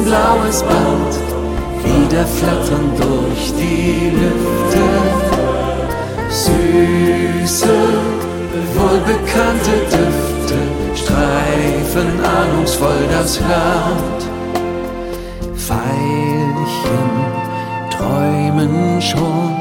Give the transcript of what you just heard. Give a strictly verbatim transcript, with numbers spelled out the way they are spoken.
blaues Band, wieder flattern durch die Lüfte. Süße, wohlbekannte Düfte streifen ahnungsvoll das Land. Veilchen träumen schon